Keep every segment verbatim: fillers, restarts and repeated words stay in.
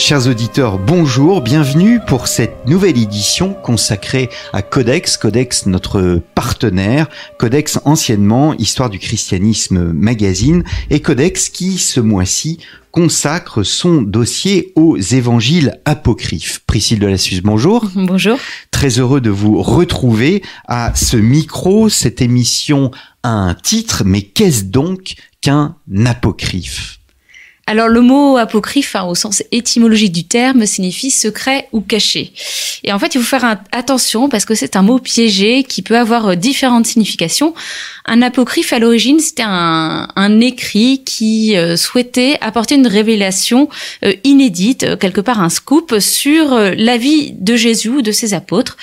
Chers auditeurs, bonjour, bienvenue pour cette nouvelle édition consacrée à Codex, Codex notre partenaire, Codex anciennement Histoire du christianisme magazine, et Codex qui ce mois-ci consacre son dossier aux évangiles apocryphes. Priscille de la Suze, bonjour. Bonjour. Très heureux de vous retrouver à ce micro. Cette émission a un titre, mais qu'est-ce donc qu'un apocryphe ? Alors le mot apocryphe, hein, au sens étymologique du terme, signifie secret ou caché. Et en fait, il faut faire un, attention parce que c'est un mot piégé qui peut avoir euh, différentes significations. Un apocryphe, à l'origine, c'était un, un écrit qui euh, souhaitait apporter une révélation euh, inédite, euh, quelque part un scoop, sur euh, la vie de Jésus ou de ses apôtres.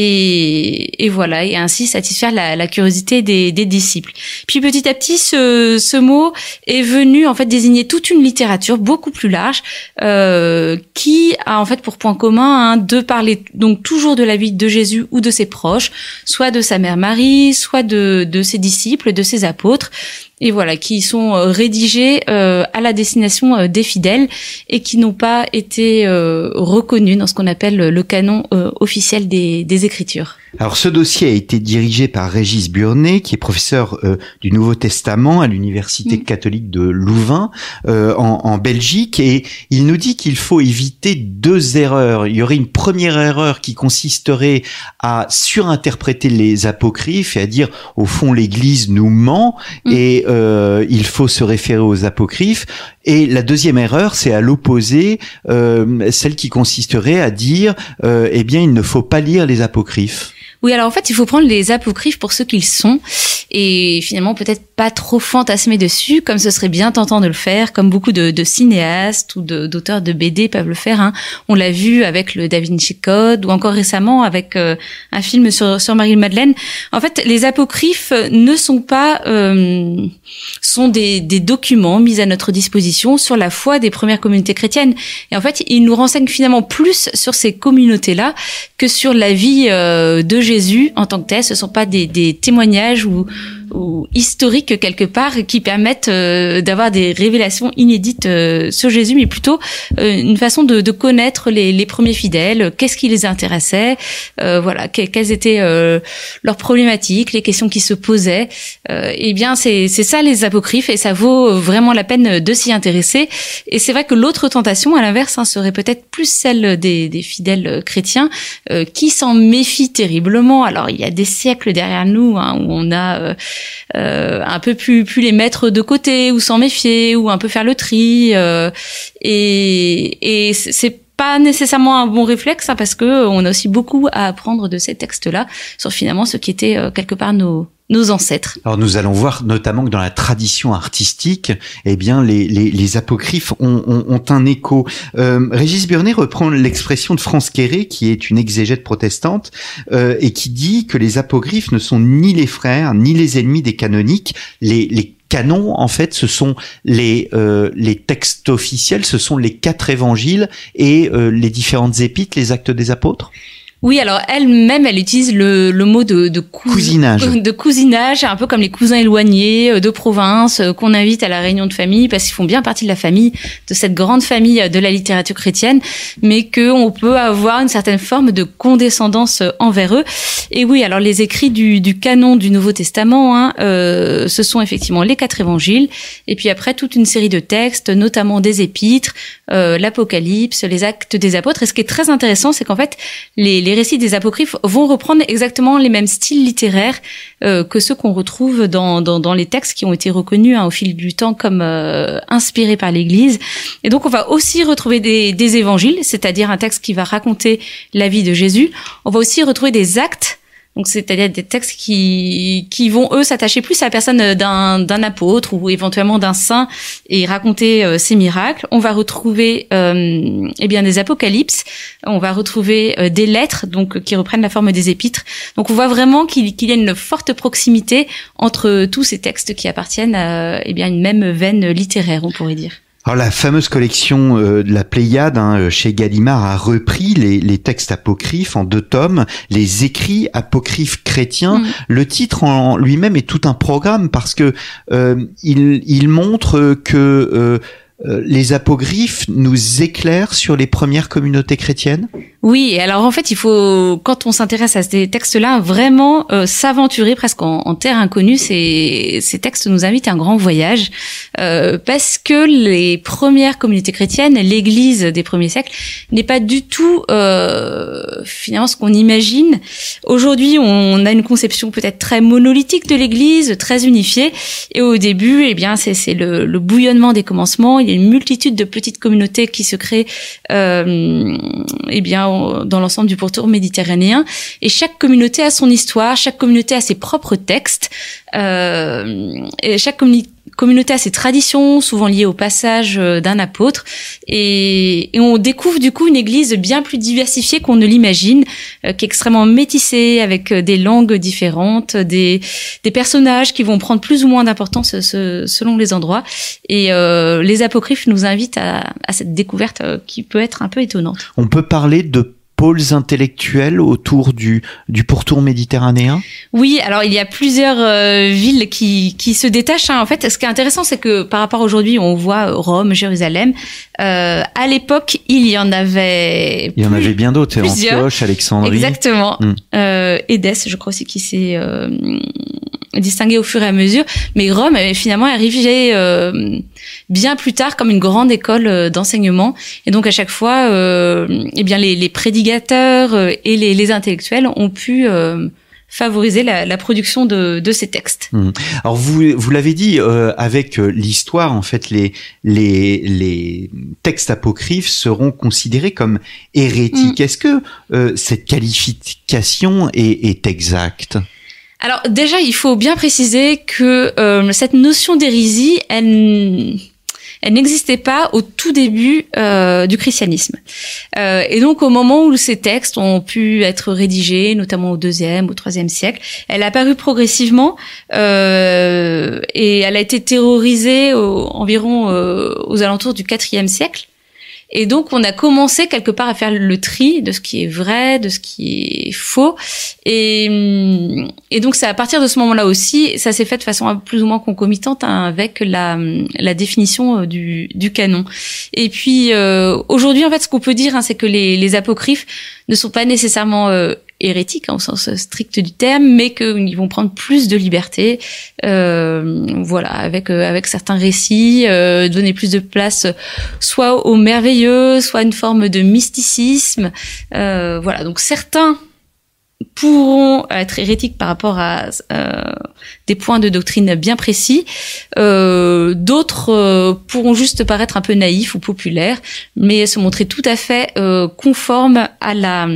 Et, et voilà, et ainsi satisfaire la, la curiosité des, des disciples. Puis petit à petit, ce, ce mot est venu en fait désigner toute une littérature beaucoup plus large euh, qui a en fait pour point commun hein, de parler donc toujours de la vie de Jésus ou de ses proches, soit de sa mère Marie, soit de, de ses disciples, de ses apôtres. Et voilà, qui sont rédigés euh, à la destination euh, des fidèles et qui n'ont pas été euh, reconnus dans ce qu'on appelle le canon euh, officiel des, des Écritures. Alors ce dossier a été dirigé par Régis Burnet, qui est professeur euh, du Nouveau Testament à l'Université mmh. catholique de Louvain euh, en, en Belgique, et il nous dit qu'il faut éviter deux erreurs. Il y aurait une première erreur qui consisterait à surinterpréter les apocryphes et à dire au fond l'Église nous ment mmh. et euh, il faut se référer aux apocryphes. Et la deuxième erreur, c'est à l'opposé, euh, celle qui consisterait à dire euh, eh bien il ne faut pas lire les apocryphes. Oui, alors en fait, il faut prendre les apocryphes pour ce qu'ils sont et finalement peut-être pas trop fantasmer dessus, comme ce serait bien tentant de le faire, comme beaucoup de, de cinéastes ou de, d'auteurs de B D peuvent le faire. Hein. On l'a vu avec le Da Vinci Code ou encore récemment avec euh, un film sur, sur Marie-Madeleine. En fait, les apocryphes ne sont pas euh, sont des, des documents mis à notre disposition sur la foi des premières communautés chrétiennes. Et en fait, ils nous renseignent finalement plus sur ces communautés-là que sur la vie euh, de Jésus en tant que tel. Ce sont pas des, des témoignages ou, ou historiques quelque part qui permettent euh, d'avoir des révélations inédites euh, sur Jésus, mais plutôt euh, une façon de, de connaître les, les premiers fidèles, qu'est-ce qui les intéressait, euh, voilà, que, quelles étaient euh, leurs problématiques, les questions qui se posaient. Euh, et bien, c'est, c'est ça les apocryphes, et ça vaut vraiment la peine de s'y intéresser. Et c'est vrai que l'autre tentation, à l'inverse, hein, serait peut-être plus celle des, des fidèles chrétiens euh, qui s'en méfient terriblement. Alors, il y a des siècles derrière nous hein, où on a euh, euh, un peu pu, pu les mettre de côté ou s'en méfier ou un peu faire le tri. Euh, et, et c'est pas nécessairement un bon réflexe hein, parce que on a aussi beaucoup à apprendre de ces textes-là sur finalement ce qui était euh, quelque part nos nos ancêtres. Alors nous allons voir notamment que dans la tradition artistique, eh bien les les, les apocryphes ont, ont, ont un écho. Euh, Régis Burnet reprend l'expression de France Quéré, qui est une exégète protestante, euh, et qui dit que les apocryphes ne sont ni les frères ni les ennemis des canoniques. Les les canons, en fait, ce sont les euh, les textes officiels, ce sont les quatre évangiles et euh, les différentes épîtres, les actes des apôtres. Oui, alors elle-même, elle utilise le, le mot de, de cous- cousinage, de cousinage, un peu comme les cousins éloignés de province qu'on invite à la réunion de famille parce qu'ils font bien partie de la famille, de cette grande famille de la littérature chrétienne, mais que on peut avoir une certaine forme de condescendance envers eux. Et oui, alors les écrits du, du canon du Nouveau Testament, hein, euh, ce sont effectivement les quatre évangiles, et puis après toute une série de textes, notamment des épîtres, euh, l'Apocalypse, les actes des apôtres. Et ce qui est très intéressant, c'est qu'en fait les Les récits des apocryphes vont reprendre exactement les mêmes styles littéraires euh, que ceux qu'on retrouve dans, dans, dans les textes qui ont été reconnus hein, au fil du temps comme euh, inspirés par l'Église. Et donc, on va aussi retrouver des, des évangiles, c'est-à-dire un texte qui va raconter la vie de Jésus. On va aussi retrouver des actes. Donc, c'est-à-dire des textes qui qui vont eux s'attacher plus à la personne d'un d'un apôtre ou éventuellement d'un saint et raconter euh, ses miracles. On va retrouver euh, eh bien des apocalypses. On va retrouver euh, des lettres donc qui reprennent la forme des épîtres. Donc, on voit vraiment qu'il qu'il y a une forte proximité entre tous ces textes qui appartiennent à eh bien une même veine littéraire, on pourrait dire. Alors la fameuse collection euh, de la Pléiade hein, chez Gallimard a repris les, les textes apocryphes en deux tomes, les écrits apocryphes chrétiens. Mmh. Le titre en lui-même est tout un programme parce que euh, il, il montre que euh, euh, les apocryphes nous éclairent sur les premières communautés chrétiennes? Oui, et alors en fait, il faut, quand on s'intéresse à ces textes-là, vraiment euh, s'aventurer presque en, en terre inconnue. Ces, ces textes nous invitent à un grand voyage, euh, parce que les premières communautés chrétiennes, l'Église des premiers siècles, n'est pas du tout euh, finalement ce qu'on imagine. Aujourd'hui, on a une conception peut-être très monolithique de l'Église, très unifiée, et au début, eh bien, c'est, c'est le, le bouillonnement des commencements. Il y a une multitude de petites communautés qui se créent, euh, eh bien, dans l'ensemble du pourtour méditerranéen, et chaque communauté a son histoire, chaque communauté a ses propres textes, euh, et chaque communauté communauté a ses traditions, souvent liées au passage d'un apôtre, et, et on découvre du coup une église bien plus diversifiée qu'on ne l'imagine, euh, qui est extrêmement métissée, avec des langues différentes, des, des personnages qui vont prendre plus ou moins d'importance ce, selon les endroits, et euh, les apocryphes nous invitent à, à cette découverte euh, qui peut être un peu étonnante. On peut parler de pôles intellectuels autour du, du pourtour méditerranéen? Oui, alors il y a plusieurs euh, villes qui, qui se détachent. Hein. En fait, ce qui est intéressant, c'est que par rapport à aujourd'hui, on voit Rome, Jérusalem. Euh, à l'époque, il y en avait Il y en avait bien d'autres, Antioche, Alexandrie. Exactement. Hum. Euh, Édesse, je crois aussi, qui s'est euh, distingué au fur et à mesure. Mais Rome, finalement, est arrivé euh, bien plus tard comme une grande école d'enseignement. Et donc, à chaque fois, euh, eh bien, les, les prédicateurs et les, les intellectuels ont pu euh, favoriser la, la production de, de ces textes. Mmh. Alors vous, vous l'avez dit, euh, avec l'histoire, en fait, les, les, les textes apocryphes seront considérés comme hérétiques. Mmh. Est-ce que euh, cette qualification est, est exacte? Alors déjà, il faut bien préciser que euh, cette notion d'hérésie, elle... elle n'existait pas au tout début euh, du christianisme. Euh, et donc, au moment où ces textes ont pu être rédigés, notamment au deuxième, au troisième siècle, elle a apparu progressivement euh, et elle a été théorisée au, environ euh, aux alentours du quatrième siècle. Et donc, on a commencé quelque part à faire le tri de ce qui est vrai, de ce qui est faux. Et, et donc, c'est à partir de ce moment-là aussi, ça s'est fait de façon plus ou moins concomitante hein, avec la, la définition du, du canon. Et puis, euh, aujourd'hui, en fait, ce qu'on peut dire, hein, c'est que les, les apocryphes ne sont pas nécessairement euh, hérétiques hein, au sens strict du terme, mais qu'ils vont prendre plus de liberté, euh, voilà, avec euh, avec certains récits, euh, donner plus de place, soit au merveilleux, soit une forme de mysticisme, euh, voilà. Donc certains pourront être hérétiques par rapport à euh, des points de doctrine bien précis. Euh, d'autres euh, pourront juste paraître un peu naïfs ou populaires, mais se montrer tout à fait euh, conformes à la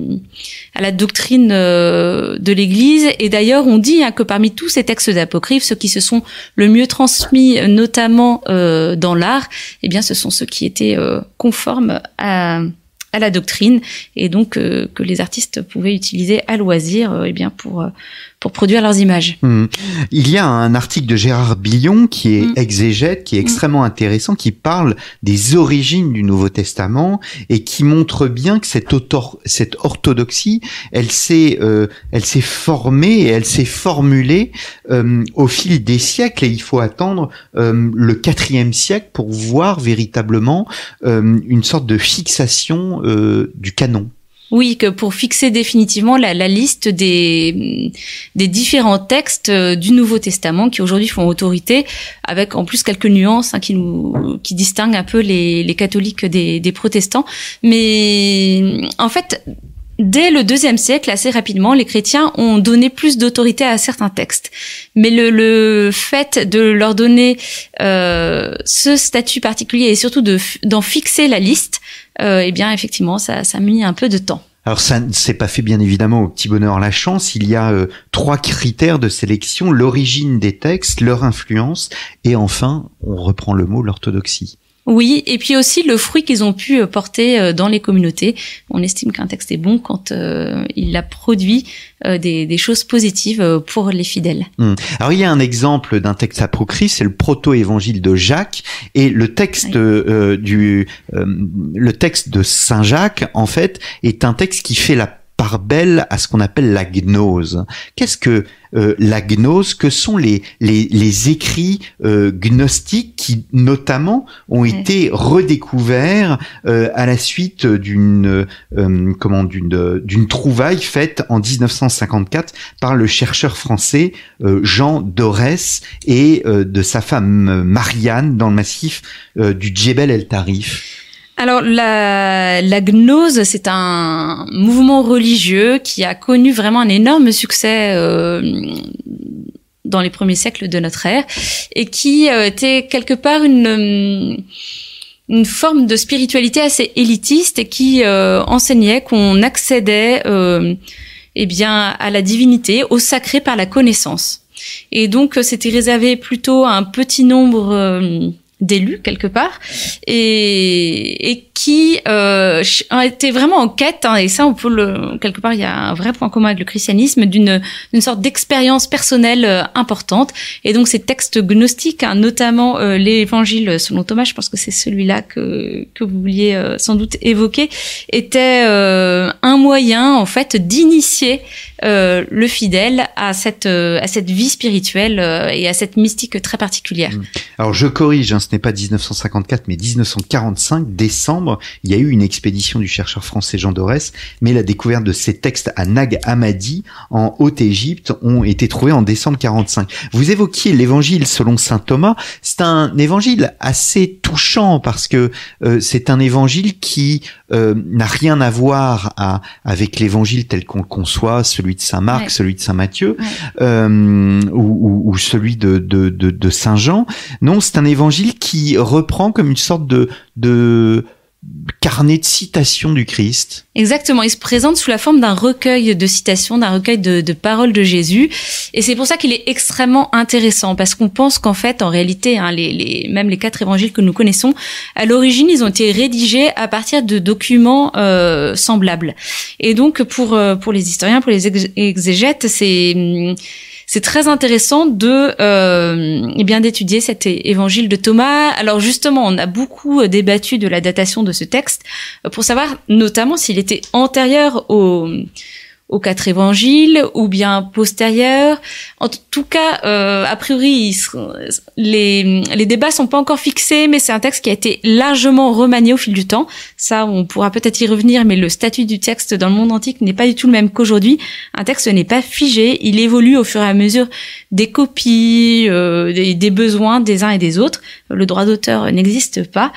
à la doctrine euh, de l'Église. Et d'ailleurs, on dit hein, que parmi tous ces textes apocryphes, ceux qui se sont le mieux transmis, notamment euh, dans l'art, eh bien, ce sont ceux qui étaient euh, conformes à à la doctrine, et donc euh, que les artistes pouvaient utiliser à loisir euh, eh bien pour euh, pour produire leurs images. Mmh. Il y a un article de Gérard Billon qui est mmh. exégète, qui est extrêmement mmh. intéressant, qui parle des origines du Nouveau Testament et qui montre bien que cette, autor- cette orthodoxie, elle s'est, euh, elle s'est formée et elle s'est formulée euh, au fil des siècles, et il faut attendre euh, le quatrième siècle pour voir véritablement euh, une sorte de fixation euh, du canon. Oui, que pour fixer définitivement la, la liste des, des différents textes du Nouveau Testament qui aujourd'hui font autorité, avec en plus quelques nuances hein, qui nous qui distinguent un peu les, les catholiques des, des protestants. Mais en fait, dès le deuxième siècle, assez rapidement, les chrétiens ont donné plus d'autorité à certains textes. Mais le, le fait de leur donner euh, ce statut particulier et surtout de, d'en fixer la liste, euh, eh bien, effectivement, ça, ça a mis un peu de temps. Alors ça ne s'est pas fait bien évidemment au petit bonheur la chance. Il y a euh, trois critères de sélection: l'origine des textes, leur influence et enfin, on reprend le mot, l'orthodoxie. Oui, et puis aussi le fruit qu'ils ont pu porter dans les communautés. On estime qu'un texte est bon quand euh, il a produit euh, des, des choses positives pour les fidèles. Mmh. Alors il y a un exemple d'un texte apocryphe, c'est le proto-évangile de Jacques, et le texte oui. euh, du euh, le texte de Saint Jacques en fait est un texte qui fait la part belle à ce qu'on appelle la gnose. Qu'est-ce que euh, la gnose? Que sont les les, les écrits euh, gnostiques qui notamment ont ouais. été redécouverts euh, à la suite d'une euh, comment d'une d'une trouvaille faite en dix-neuf cent cinquante-quatre par le chercheur français euh, Jean Dorès et euh, de sa femme Marianne dans le massif euh, du Djebel El Tarif. Alors la, la gnose, c'est un mouvement religieux qui a connu vraiment un énorme succès euh, dans les premiers siècles de notre ère et qui euh, était quelque part une une forme de spiritualité assez élitiste et qui euh, enseignait qu'on accédait euh, eh bien à la divinité, au sacré par la connaissance. Et donc c'était réservé plutôt à un petit nombre euh, d'élus quelque part et, et qui euh, étaient vraiment en quête hein, et ça on peut le quelque part il y a un vrai point commun avec le christianisme d'une d'une sorte d'expérience personnelle euh, importante et donc ces textes gnostiques hein, notamment euh, l'évangile selon Thomas, je pense que c'est celui-là que que vous vouliez euh, sans doute évoquer, était euh, un moyen en fait d'initier euh, le fidèle à cette euh, à cette vie spirituelle euh, et à cette mystique très particulière. Alors je corrige hein, ce n'est pas dix-neuf cent cinquante-quatre mais dix-neuf cent quarante-cinq, décembre, il y a eu une expédition du chercheur français Jean Dorès, mais la découverte de ces textes à Nag Hammadi en Haute-Égypte ont été trouvés en décembre quarante-cinq. Vous évoquiez l'évangile selon saint Thomas, c'est un évangile assez touchant parce que euh, c'est un évangile qui euh, n'a rien à voir à, avec l'évangile tel qu'on le conçoit, celui de saint Marc, ouais. celui de saint Matthieu, ouais. euh, ou, ou, ou celui de, de, de, de saint Jean. Non, c'est un évangile qui reprend comme une sorte de, de carnet de citations du Christ. Exactement, il se présente sous la forme d'un recueil de citations, d'un recueil de, de paroles de Jésus, et c'est pour ça qu'il est extrêmement intéressant, parce qu'on pense qu'en fait, en réalité, hein, les, les, même les quatre évangiles que nous connaissons, à l'origine, ils ont été rédigés à partir de documents euh, semblables. Et donc, pour pour les historiens, pour les exégètes, c'est c'est très intéressant de euh, eh bien d'étudier cet évangile de Thomas. Alors justement, on a beaucoup débattu de la datation de ce texte pour savoir notamment s'il était antérieur au aux quatre évangiles ou bien postérieur. En tout cas, euh, a priori, les, les débats sont pas encore fixés, mais c'est un texte qui a été largement remanié au fil du temps. Ça, on pourra peut-être y revenir, mais le statut du texte dans le monde antique n'est pas du tout le même qu'aujourd'hui. Un texte n'est pas figé, il évolue au fur et à mesure des copies, euh, des, des besoins des uns et des autres. Le droit d'auteur n'existe pas.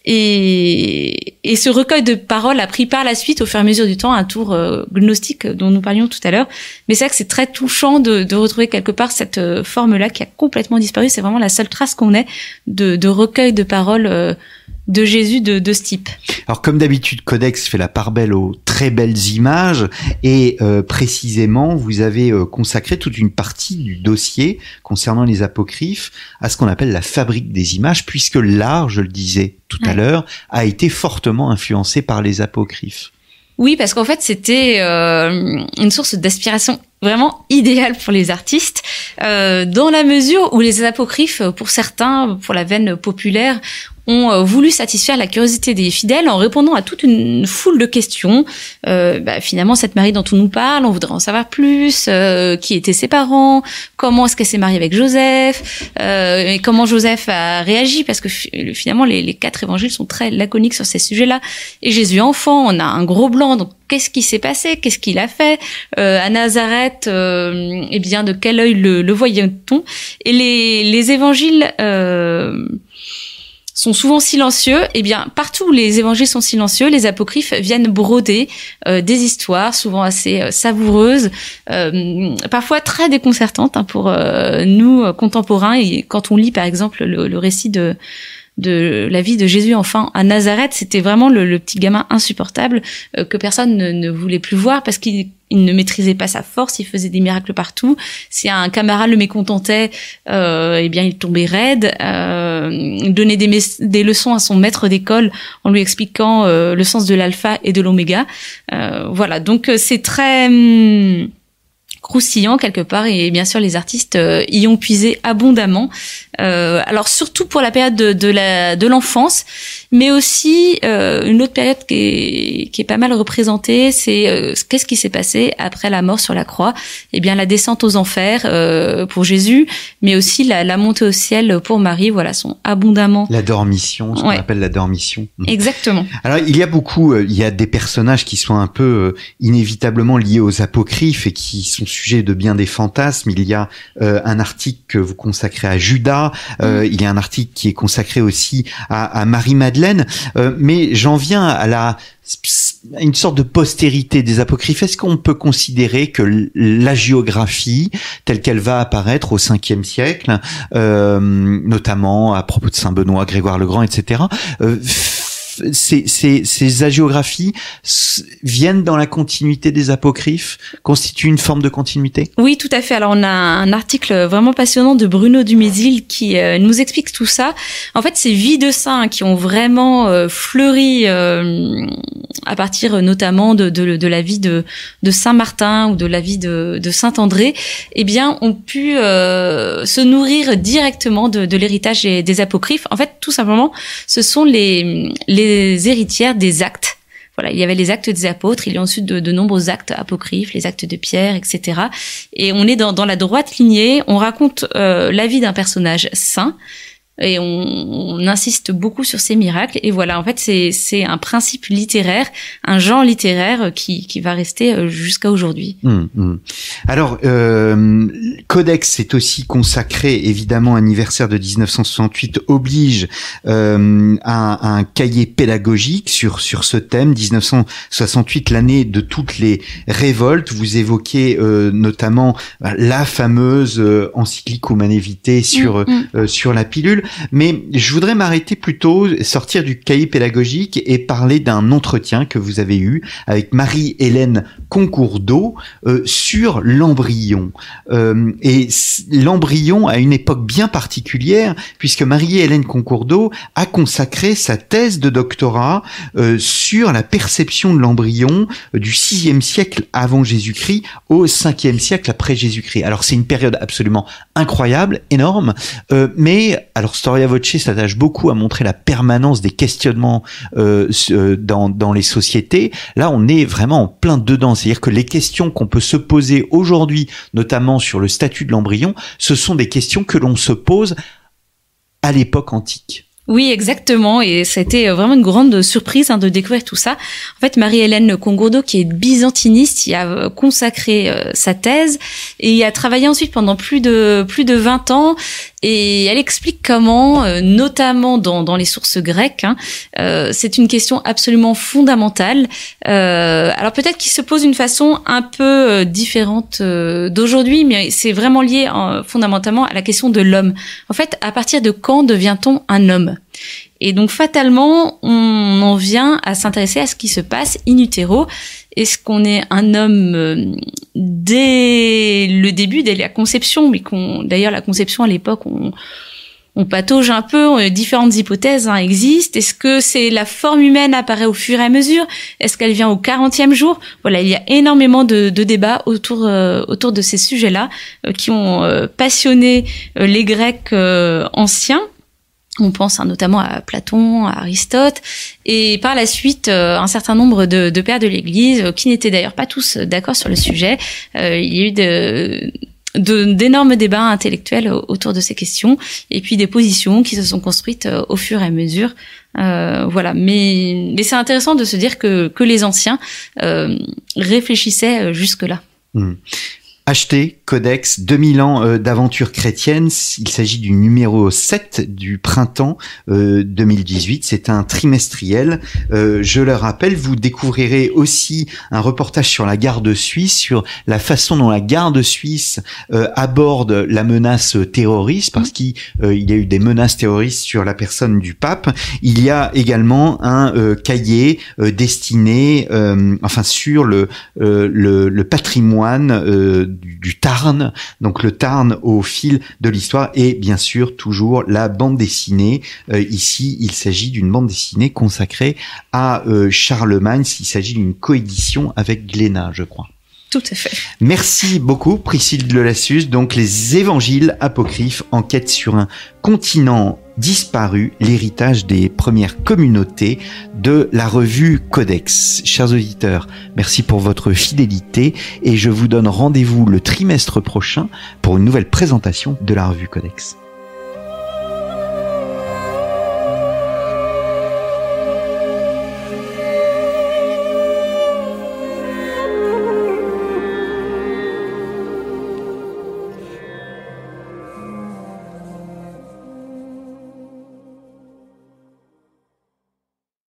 Et, et ce recueil de paroles a pris par la suite, au fur et à mesure du temps, un tour euh, gnostique dont nous parlions tout à l'heure. Mais c'est vrai que c'est très touchant de, de retrouver quelque part cette euh, forme-là qui a complètement disparu. C'est vraiment la seule trace qu'on ait de, de recueil de paroles euh, de Jésus de, de ce type. Alors comme d'habitude, Codex fait la part belle aux très belles images et euh, précisément vous avez euh, consacré toute une partie du dossier concernant les apocryphes à ce qu'on appelle la fabrique des images, puisque l'art, je le disais tout ouais. à l'heure, a été fortement influencé par les apocryphes. Oui, parce qu'en fait, c'était euh, une source d'aspiration vraiment idéale pour les artistes, euh, dans la mesure où les apocryphes, pour certains, pour la veine populaire, ont voulu satisfaire la curiosité des fidèles en répondant à toute une foule de questions. Euh, bah, finalement, cette Marie dont on nous parle, on voudrait en savoir plus. Euh, qui étaient ses parents? Comment est-ce qu'elle s'est mariée avec Joseph? euh, Et comment Joseph a réagi? Parce que finalement, les, les quatre évangiles sont très laconiques sur ces sujets-là. Et Jésus enfant, on a un gros blanc. Donc, qu'est-ce qui s'est passé? Qu'est-ce qu'il a fait euh, à Nazareth? euh, Eh bien, de quel œil le, le voyait-on? Et les, les évangiles euh, sont souvent silencieux. Eh bien, partout où les évangiles sont silencieux, les apocryphes viennent broder euh, des histoires souvent assez euh, savoureuses, euh, parfois très déconcertantes hein, pour euh, nous euh, contemporains. Et quand on lit, par exemple, le, le récit de de la vie de Jésus enfant à Nazareth, c'était vraiment le, le petit gamin insupportable euh, que personne ne, ne voulait plus voir parce qu'il il ne maîtrisait pas sa force, il faisait des miracles partout. Si un camarade le mécontentait, euh, eh bien il tombait raide. Euh, il donnait des, des leçons à son maître d'école en lui expliquant euh, le sens de l'alpha et de l'oméga. Euh, voilà, donc c'est très hum, croustillant quelque part, et bien sûr les artistes euh, y ont puisé abondamment. Euh, alors surtout pour la période de, de la de l'enfance, mais aussi euh, une autre période qui est qui est pas mal représentée, c'est euh, qu'est-ce qui s'est passé après la mort sur la croix. Eh bien la descente aux enfers euh, pour Jésus, mais aussi la, la montée au ciel pour Marie. Voilà, sont abondamment la dormition, ce ouais. qu'on appelle la dormition. Exactement. Alors il y a beaucoup, euh, il y a des personnages qui sont un peu euh, inévitablement liés aux apocryphes et qui sont sujets de bien des fantasmes. Il y a euh, un article que vous consacrez à Judas. Euh, mmh. Il y a un article qui est consacré aussi à, à Marie-Madeleine. Euh, mais j'en viens à la à une sorte de postérité des apocryphes. Est-ce qu'on peut considérer que la géographie telle qu'elle va apparaître au cinquième siècle, euh, notamment à propos de Saint Benoît, Grégoire le Grand, et cetera, euh, Ces, ces, ces hagiographies viennent dans la continuité des apocryphes, constituent une forme de continuité? Oui, tout à fait. Alors, on a un article vraiment passionnant de Bruno Dumézil qui euh, nous explique tout ça. En fait, ces vies de saints qui ont vraiment euh, fleuri euh, à partir notamment de, de, de la vie de, de Saint Martin ou de la vie de, de Saint André, eh bien, ont pu euh, se nourrir directement de, de l'héritage des, des apocryphes. En fait, tout simplement, ce sont les, les les héritières des actes. Voilà, il y avait les actes des apôtres, il y a ensuite de, de nombreux actes apocryphes, les actes de Pierre, et cetera. Et on est dans, dans la droite lignée, on raconte euh, la vie d'un personnage saint, et on, on insiste beaucoup sur ces miracles. Et voilà, en fait, c'est, c'est un principe littéraire, un genre littéraire qui, qui va rester jusqu'à aujourd'hui. Mmh, mmh. Alors, euh, Codex est aussi consacré, évidemment, anniversaire de dix-neuf cent soixante-huit oblige euh, à, à un cahier pédagogique sur sur ce thème. dix-neuf cent soixante-huit, l'année de toutes les révoltes. Vous évoquez euh, notamment la fameuse euh, encyclique Humanae Vitae sur mmh, mmh. Euh, sur la pilule. Mais je voudrais m'arrêter plutôt, sortir du cahier pédagogique et parler d'un entretien que vous avez eu avec Marie-Hélène Concourdeau euh, sur l'embryon. Euh, et l'embryon à une époque bien particulière, puisque Marie-Hélène Concourdeau a consacré sa thèse de doctorat euh, sur la perception de l'embryon euh, du sixième siècle avant Jésus-Christ au cinquième siècle après Jésus-Christ. Alors c'est une période absolument incroyable, énorme, euh, mais alors Storia Voce s'attache beaucoup à montrer la permanence des questionnements euh, dans, dans les sociétés. Là, on est vraiment en plein dedans. C'est-à-dire que les questions qu'on peut se poser aujourd'hui, notamment sur le statut de l'embryon, ce sont des questions que l'on se pose à l'époque antique. Oui, exactement. Et c'était vraiment une grande surprise hein, de découvrir tout ça. En fait, Marie-Hélène Concourdeau, qui est byzantiniste, y a consacré euh, sa thèse et y a travaillé ensuite pendant plus de plus de vingt ans. Et elle explique comment, euh, notamment dans, dans les sources grecques, hein, euh, c'est une question absolument fondamentale. Euh, alors peut-être qu'il se pose d'une façon un peu euh, différente euh, d'aujourd'hui, mais c'est vraiment lié euh, fondamentalement à la question de l'homme. En fait, à partir de quand devient-on un homme ? Et donc fatalement, on en vient à s'intéresser à ce qui se passe in utero. Est-ce qu'on est un homme euh, dès le début, dès la conception, mais qu'on, d'ailleurs la conception à l'époque, on, on patauge un peu, différentes hypothèses hein, existent. Est-ce que c'est la forme humaine apparaît au fur et à mesure ? Est-ce qu'elle vient au quarantième jour ? Voilà, il y a énormément de, de débats autour euh, autour de ces sujets-là euh, qui ont euh, passionné euh, les Grecs euh, anciens. On pense hein, notamment à Platon, à Aristote, et par la suite, euh, un certain nombre de, de pères de l'Église, euh, qui n'étaient d'ailleurs pas tous d'accord sur le sujet. Euh, il y a eu de, de, d'énormes débats intellectuels autour de ces questions, et puis des positions qui se sont construites euh, au fur et à mesure. Euh, voilà, mais, mais c'est intéressant de se dire que, que les anciens euh, réfléchissaient jusque-là. Mmh. Acheté, Codex, deux mille ans euh, d'aventure chrétienne. Il s'agit du numéro sept du printemps euh, deux mille dix-huit. C'est un trimestriel. Euh, je le rappelle, vous découvrirez aussi un reportage sur la garde suisse, sur la façon dont la garde suisse euh, aborde la menace terroriste, parce qu'il euh, y a eu des menaces terroristes sur la personne du pape. Il y a également un euh, cahier euh, destiné, euh, enfin sur le, euh, le, le patrimoine euh, Du, du Tarn, donc le Tarn au fil de l'histoire, et bien sûr toujours la bande dessinée. Euh, ici, il s'agit d'une bande dessinée consacrée à euh, Charlemagne. Il s'agit d'une coédition avec Glénat, je crois. Tout à fait. Merci beaucoup, Priscille de Lassus. Donc, les évangiles apocryphes, enquête sur un continent disparu, l'héritage des premières communautés de la revue Codex. Chers auditeurs, merci pour votre fidélité et je vous donne rendez-vous le trimestre prochain pour une nouvelle présentation de la revue Codex.